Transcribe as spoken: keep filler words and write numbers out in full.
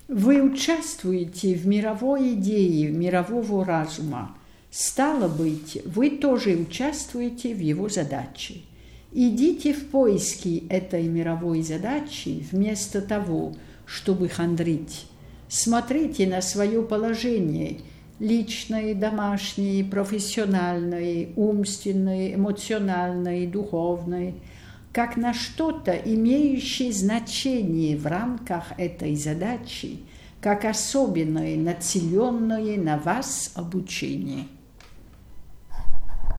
Вы участвуете в мировой идее мирового разума. Стало быть, вы тоже участвуете в его задаче. Идите в поиски этой мировой задачи вместо того, чтобы хандрить. Смотрите на свое положение – личное, домашнее, профессиональное, умственное, эмоциональное, духовное – как на что-то, имеющее значение в рамках этой задачи, как особенное, нацеленное на вас обучение.